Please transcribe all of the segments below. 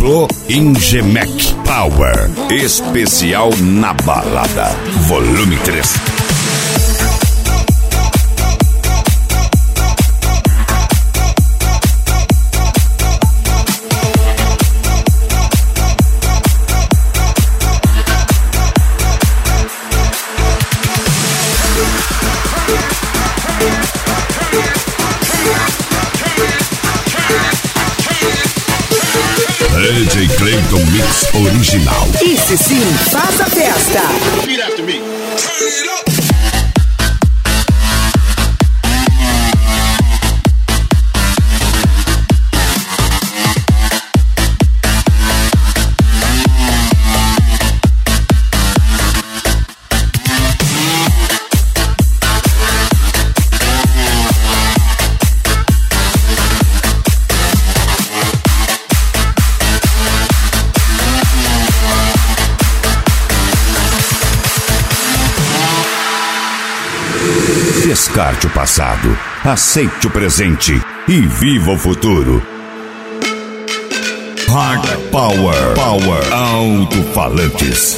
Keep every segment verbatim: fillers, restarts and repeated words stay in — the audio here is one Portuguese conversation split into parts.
Dobrou Ingemec Power. Especial na balada. Volume três. D J Clayton Mix original. Esse sim, faz a festa. Repeat after me. Turn it up. Descarte o passado, aceite o presente e viva o futuro. Hard Power, Power Alto-Falantes.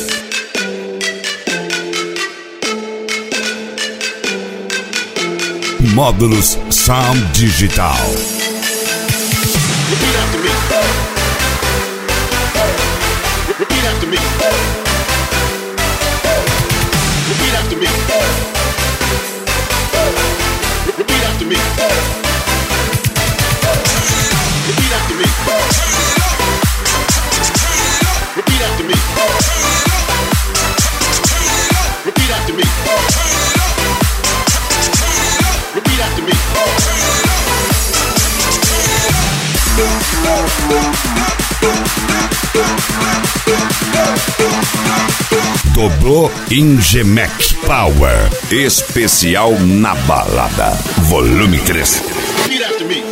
Módulos Sound Digital. Repeat after me. Repeat after me. Repeat after me. Repeat after me. Repeat after me. Repeat after me. Repeat after me. Repeat after me. Dobrou Ingemec Power. Especial na balada. Volume três. Repeat after me.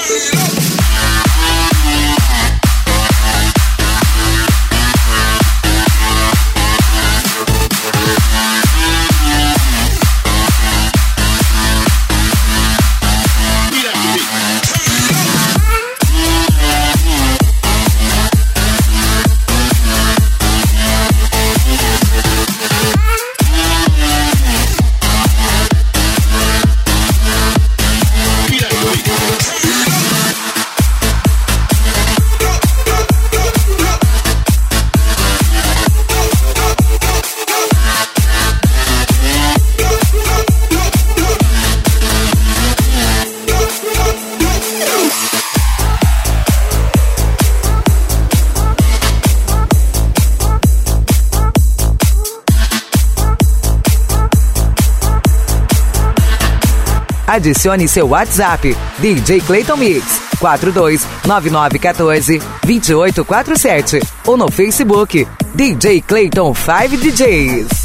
Adicione seu WhatsApp, D J Clayton Mix, quatro dois nove nove um quatro, dois oito quatro sete, ou no Facebook, D J Clayton cinco D Js.